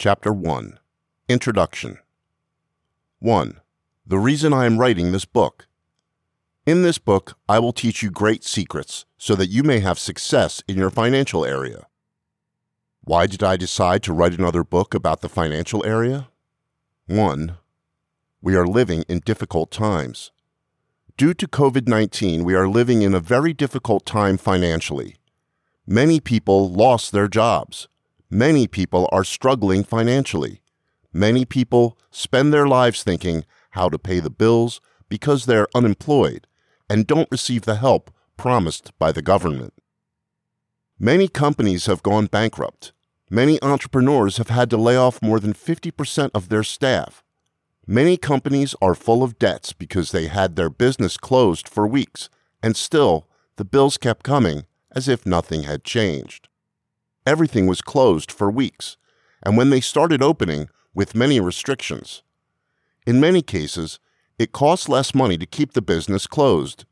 Chapter 1. Introduction. 1. The reason I am writing this book. In this book, I will teach you great secrets so that you may have success in your financial area. Why did I decide to write another book about the financial area? 1. We are living in difficult times. Due to COVID-19, we are living in a very difficult time financially. Many people lost their jobs. Many people are struggling financially. Many people spend their lives thinking how to pay the bills because they're unemployed and don't receive the help promised by the government. Many companies have gone bankrupt. Many entrepreneurs have had to lay off more than 50% of their staff. Many companies are full of debts because they had their business closed for weeks, and still the bills kept coming as if nothing had changed. Everything was closed for weeks, and when they started opening, with many restrictions. In many cases, it costs less money to keep the business closed.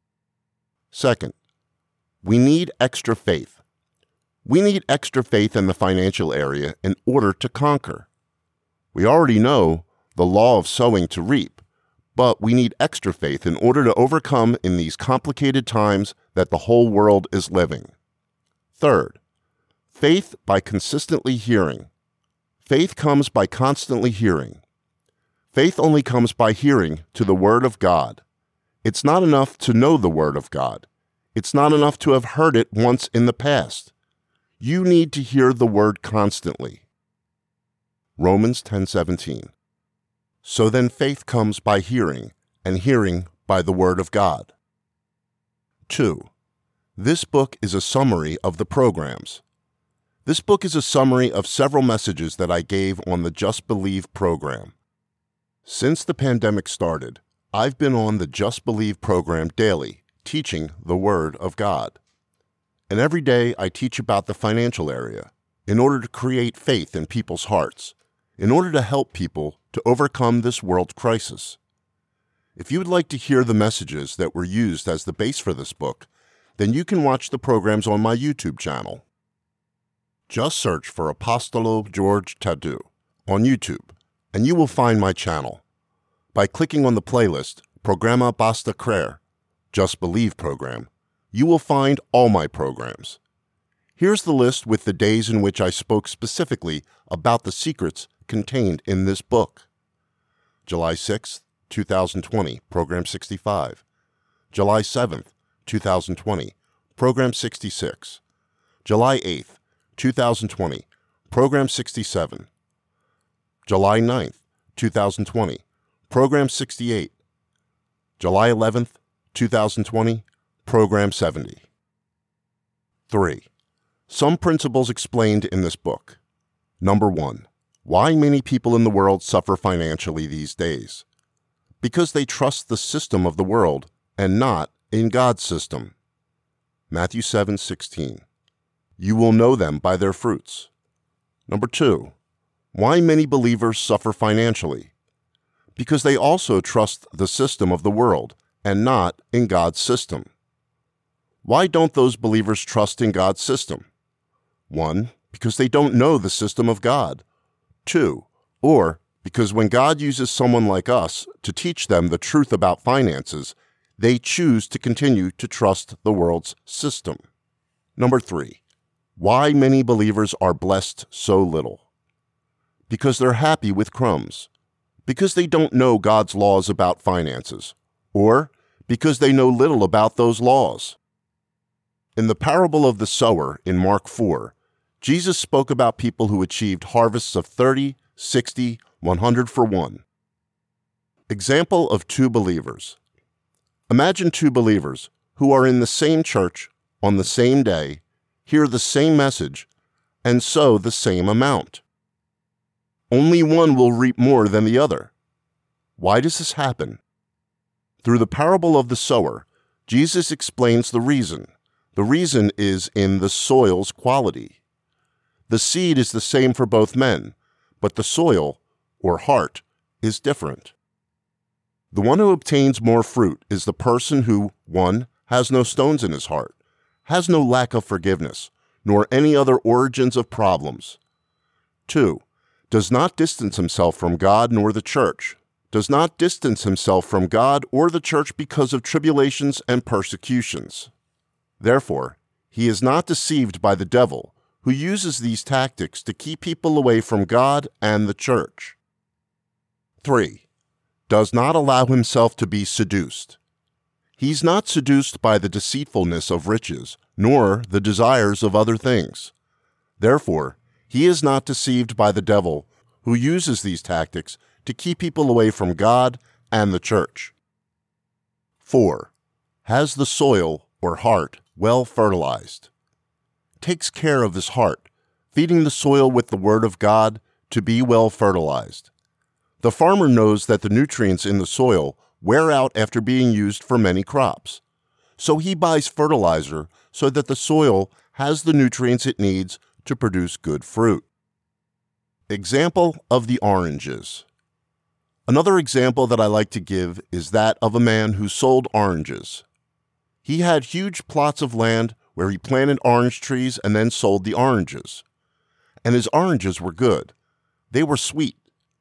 2. We need extra faith. We need extra faith in the financial area in order to conquer. We already know the law of sowing to reap, but we need extra faith in order to overcome in these complicated times that the whole world is living. 3. Faith by consistently hearing. Faith comes by constantly hearing. Faith only comes by hearing to the Word of God. It's not enough to know the Word of God. It's not enough to have heard it once in the past. You need to hear the Word constantly. Romans 10:17. So then faith comes by hearing, and hearing by the Word of God. 2. This book is a summary of the programs. This book is a summary of several messages that I gave on the Just Believe program. Since the pandemic started, I've been on the Just Believe program daily, teaching the Word of God. And every day I teach about the financial area in order to create faith in people's hearts, in order to help people to overcome this world crisis. If you would like to hear the messages that were used as the base for this book, then you can watch the programs on my YouTube channel. Just search for Apostolo George Tadu on YouTube, and you will find my channel. By clicking on the playlist, Programa Basta Crer, Just Believe program, you will find all my programs. Here's the list with the days in which I spoke specifically about the secrets contained in this book. July 6, 2020, Program 65. July 7, 2020, Program 66. July 8, 2020, Program 67. July 9th, 2020, Program 68. July 11th, 2020, Program 70. 3. Some principles explained in this book. Number 1. Why many people in the world suffer financially these days. Because they trust the system of the world and not in God's system. Matthew 7:16. You will know them by their fruits. Number 2. Why many believers suffer financially. Because they also trust the system of the world and not in God's system. Why don't those believers trust in God's system? 1. Because they don't know the system of God. 2. Or because when God uses someone like us to teach them the truth about finances, they choose to continue to trust the world's system. Number 3. Why many believers are blessed so little. Because they're happy with crumbs. Because they don't know God's laws about finances. Or because they know little about those laws. In the parable of the sower in Mark 4, Jesus spoke about people who achieved harvests of 30, 60, 100 for one. Example of two believers. Imagine two believers who are in the same church on the same day, hear the same message, and sow the same amount. Only one will reap more than the other. Why does this happen? Through the parable of the sower, Jesus explains the reason. The reason is in the soil's quality. The seed is the same for both men, but the soil, or heart, is different. The one who obtains more fruit is the person who, 1, has no stones in his heart, has no lack of forgiveness, nor any other origins of problems. 2, does not distance himself from God nor the church, does not distance himself from God or the church because of tribulations and persecutions. Therefore, he is not deceived by the devil, who uses these tactics to keep people away from God and the church. 3. Does not allow himself to be seduced. He's not seduced by the deceitfulness of riches, nor the desires of other things. Therefore, he is not deceived by the devil, who uses these tactics to keep people away from God and the church. 4. Has the soil, or heart, well fertilized. Takes care of his heart, feeding the soil with the Word of God to be well fertilized. The farmer knows that the nutrients in the soil wear out after being used for many crops, so he buys fertilizer so that the soil has the nutrients it needs to produce good fruit. Example of the oranges. Another example that I like to give is that of a man who sold oranges. He had huge plots of land where he planted orange trees and then sold the oranges. And his oranges were good. They were sweet.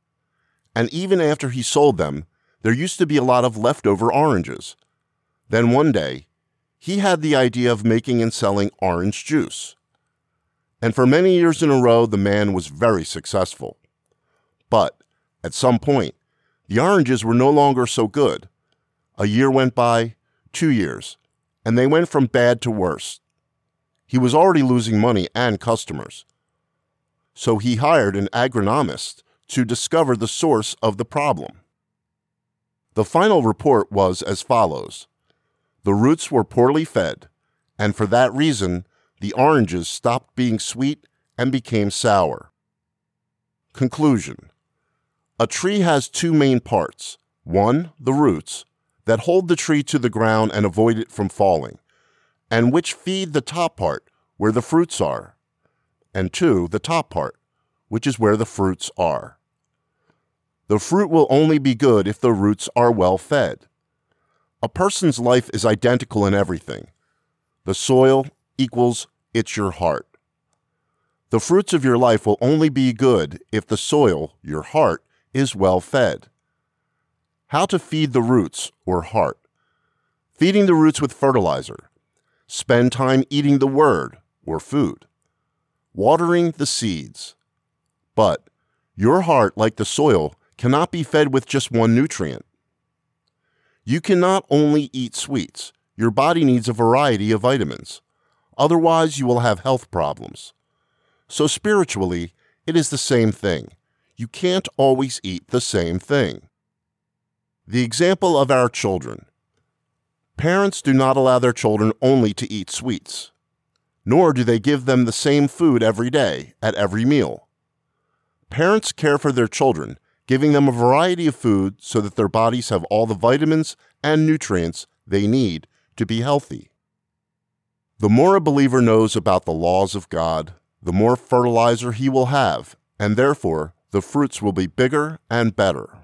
And even after he sold them, there used to be a lot of leftover oranges. Then one day, he had the idea of making and selling orange juice. And for many years in a row, the man was very successful. But at some point, the oranges were no longer so good. A year went by, 2 years, and they went from bad to worse. He was already losing money and customers. So he hired an agronomist to discover the source of the problem. The final report was as follows. The roots were poorly fed, and for that reason, the oranges stopped being sweet and became sour. Conclusion. A tree has 2 main parts. 1, the roots, that hold the tree to the ground and avoid it from falling, and which feed the top part, where the fruits are. And 2, the top part, which is where the fruits are. The fruit will only be good if the roots are well fed. A person's life is identical in everything. The soil equals it's your heart. The fruits of your life will only be good if the soil, your heart, is well fed. How to feed the roots, or heart. Feeding the roots with fertilizer. Spend time eating the Word, or food. Watering the seeds. But your heart, like the soil, cannot be fed with just one nutrient. You cannot only eat sweets. Your body needs a variety of vitamins. Otherwise, you will have health problems. So spiritually, it is the same thing. You can't always eat the same thing. The example of our children. Parents do not allow their children only to eat sweets, nor do they give them the same food every day, at every meal. Parents care for their children, giving them a variety of food so that their bodies have all the vitamins and nutrients they need to be healthy. The more a believer knows about the laws of God, the more fertilizer he will have, and therefore the fruits will be bigger and better.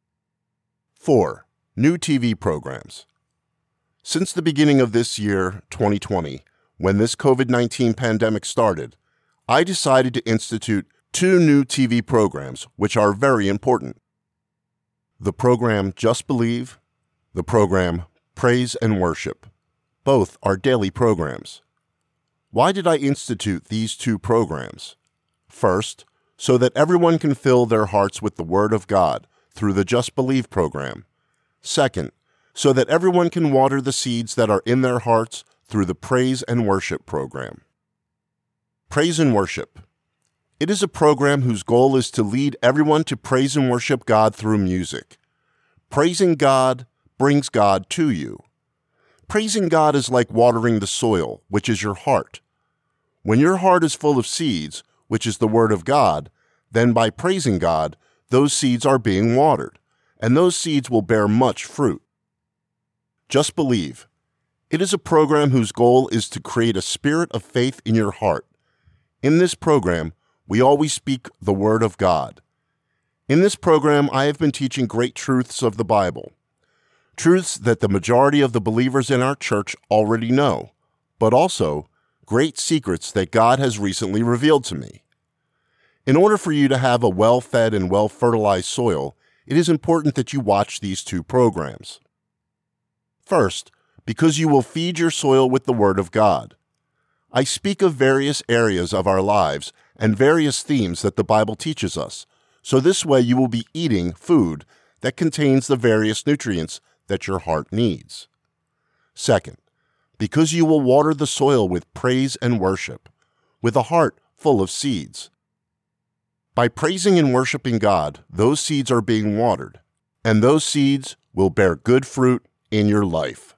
4. New TV programs. Since the beginning of this year, 2020, when this COVID-19 pandemic started, I decided to institute 2 new TV programs which are very important. The program Just Believe, the program Praise and Worship. Both are daily programs. Why did I institute these 2 programs? First, so that everyone can fill their hearts with the Word of God through the Just Believe program. Second, so that everyone can water the seeds that are in their hearts through the Praise and Worship program. Praise and Worship. It is a program whose goal is to lead everyone to praise and worship God through music. Praising God brings God to you. Praising God is like watering the soil, which is your heart. When your heart is full of seeds, which is the Word of God, then by praising God, those seeds are being watered, and those seeds will bear much fruit. Just Believe. It is a program whose goal is to create a spirit of faith in your heart. In this program, we always speak the Word of God. In this program, I have been teaching great truths of the Bible. Truths that the majority of the believers in our church already know, but also great secrets that God has recently revealed to me. In order for you to have a well-fed and well-fertilized soil, it is important that you watch these two programs. First, because you will feed your soil with the Word of God. I speak of various areas of our lives and various themes that the Bible teaches us, so this way you will be eating food that contains the various nutrients that your heart needs. Second, because you will water the soil with praise and worship, with a heart full of seeds. By praising and worshiping God, those seeds are being watered, and those seeds will bear good fruit in your life.